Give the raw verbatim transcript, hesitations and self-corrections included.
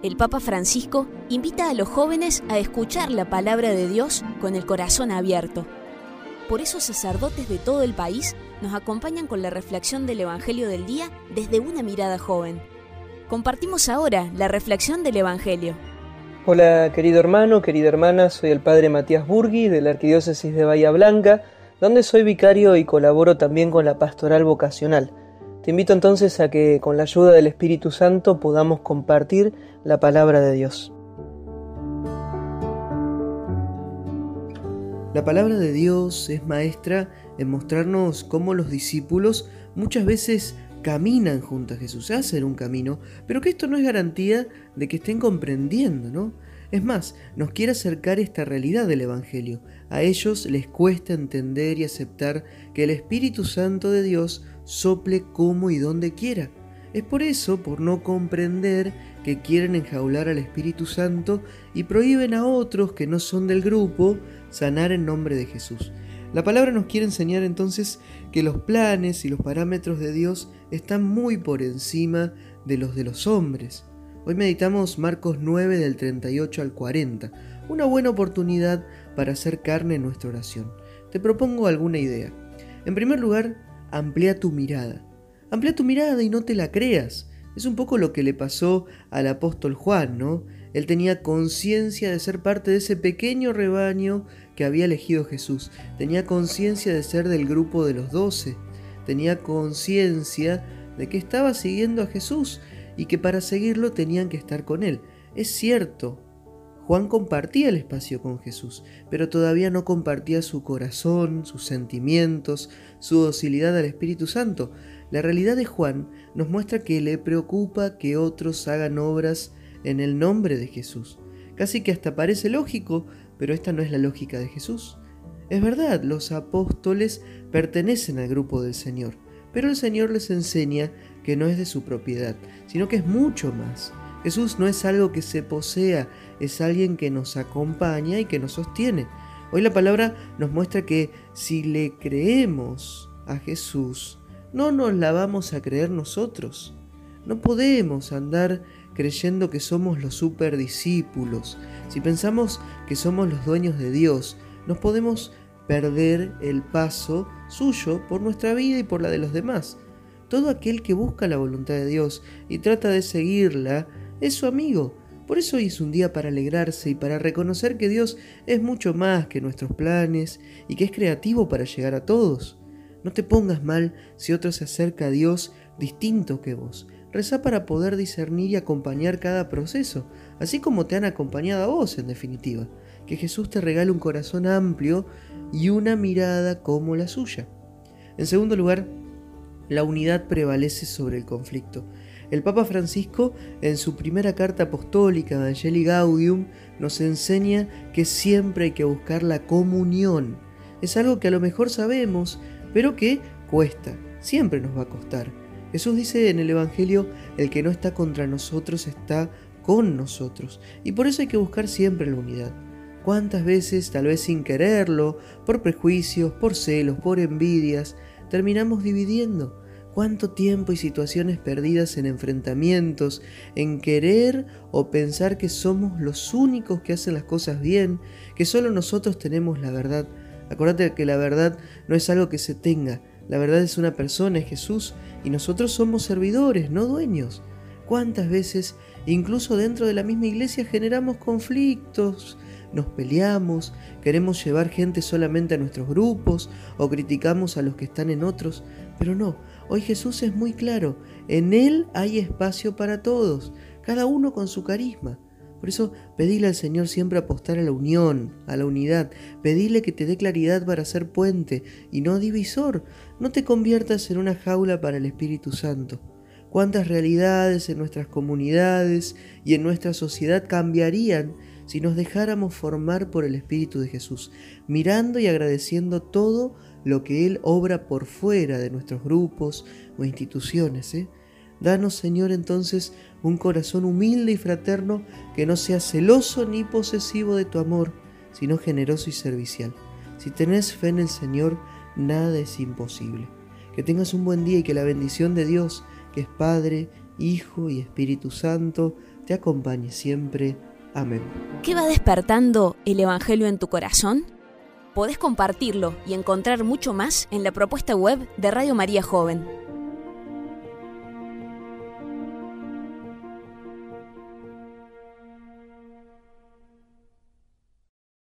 El Papa Francisco invita a los jóvenes a escuchar la palabra de Dios con el corazón abierto. Por eso sacerdotes de todo el país nos acompañan con la reflexión del Evangelio del día desde una mirada joven. Compartimos ahora la reflexión del Evangelio. Hola querido hermano, querida hermana, soy el Padre Matías Burgui de la Arquidiócesis de Bahía Blanca, donde soy vicario y colaboro también con la Pastoral Vocacional. Te invito entonces a que con la ayuda del Espíritu Santo podamos compartir la palabra de Dios. La palabra de Dios es maestra en mostrarnos cómo los discípulos muchas veces caminan junto a Jesús, hacen un camino, pero que esto no es garantía de que estén comprendiendo, ¿no? Es más, nos quiere acercar esta realidad del Evangelio. A ellos les cuesta entender y aceptar que el Espíritu Santo de Dios sople como y donde quiera. Es por eso, por no comprender, que quieren enjaular al Espíritu Santo y prohíben a otros que no son del grupo sanar en nombre de Jesús. La palabra nos quiere enseñar entonces que los planes y los parámetros de Dios están muy por encima de los de los hombres. Hoy meditamos Marcos nueve del treinta y ocho al cuarenta, una buena oportunidad para hacer carne en nuestra oración. Te propongo alguna idea. En primer lugar, amplía tu mirada. Amplía tu mirada y no te la creas. Es un poco lo que le pasó al apóstol Juan, ¿no? Él tenía conciencia de ser parte de ese pequeño rebaño que había elegido Jesús. Tenía conciencia de ser del grupo de los doce. Tenía conciencia de que estaba siguiendo a Jesús y que para seguirlo tenían que estar con él. Es cierto, Juan compartía el espacio con Jesús, pero todavía no compartía su corazón, sus sentimientos, su docilidad al Espíritu Santo. La realidad de Juan nos muestra que le preocupa que otros hagan obras en el nombre de Jesús. Casi que hasta parece lógico, pero esta no es la lógica de Jesús. Es verdad, los apóstoles pertenecen al grupo del Señor, pero el Señor les enseña que no es de su propiedad, sino que es mucho más. Jesús no es algo que se posea, es alguien que nos acompaña y que nos sostiene. Hoy la palabra nos muestra que si le creemos a Jesús, no nos la vamos a creer nosotros. No podemos andar creyendo que somos los superdiscípulos. Si pensamos que somos los dueños de Dios, nos podemos perder el paso suyo por nuestra vida y por la de los demás. Todo aquel que busca la voluntad de Dios y trata de seguirla es su amigo. Por eso hoy es un día para alegrarse y para reconocer que Dios es mucho más que nuestros planes y que es creativo para llegar a todos. No te pongas mal si otro se acerca a Dios distinto que vos. Rezá para poder discernir y acompañar cada proceso, así como te han acompañado a vos en definitiva. Que Jesús te regale un corazón amplio y una mirada como la suya. En segundo lugar, la unidad prevalece sobre el conflicto. El Papa Francisco, en su primera carta apostólica, Evangelii Gaudium, nos enseña que siempre hay que buscar la comunión. Es algo que a lo mejor sabemos, pero que cuesta, siempre nos va a costar. Jesús dice en el Evangelio, el que no está contra nosotros está con nosotros, y por eso hay que buscar siempre la unidad. ¿Cuántas veces, tal vez sin quererlo, por prejuicios, por celos, por envidias, terminamos dividiendo? ¿Cuánto tiempo y situaciones perdidas en enfrentamientos, en querer o pensar que somos los únicos que hacen las cosas bien, que solo nosotros tenemos la verdad? Acordate que la verdad no es algo que se tenga, la verdad es una persona, es Jesús, y nosotros somos servidores, no dueños. ¿Cuántas veces, incluso dentro de la misma iglesia, generamos conflictos? Nos peleamos, queremos llevar gente solamente a nuestros grupos o criticamos a los que están en otros, pero no, hoy Jesús es muy claro, en Él hay espacio para todos, cada uno con su carisma. Por eso pedile al Señor siempre apostar a la unión, a la unidad, pedile que te dé claridad para ser puente y no divisor, no te conviertas en una jaula para el Espíritu Santo. ¿Cuántas realidades en nuestras comunidades y en nuestra sociedad cambiarían si nos dejáramos formar por el Espíritu de Jesús, mirando y agradeciendo todo lo que Él obra por fuera de nuestros grupos o instituciones, ¿eh? Danos, Señor, entonces un corazón humilde y fraterno que no sea celoso ni posesivo de tu amor, sino generoso y servicial. Si tenés fe en el Señor, nada es imposible. Que tengas un buen día y que la bendición de Dios, que es Padre, Hijo y Espíritu Santo, te acompañe siempre. Amén. ¿Qué va despertando el Evangelio en tu corazón? Podés compartirlo y encontrar mucho más en la propuesta web de Radio María Joven.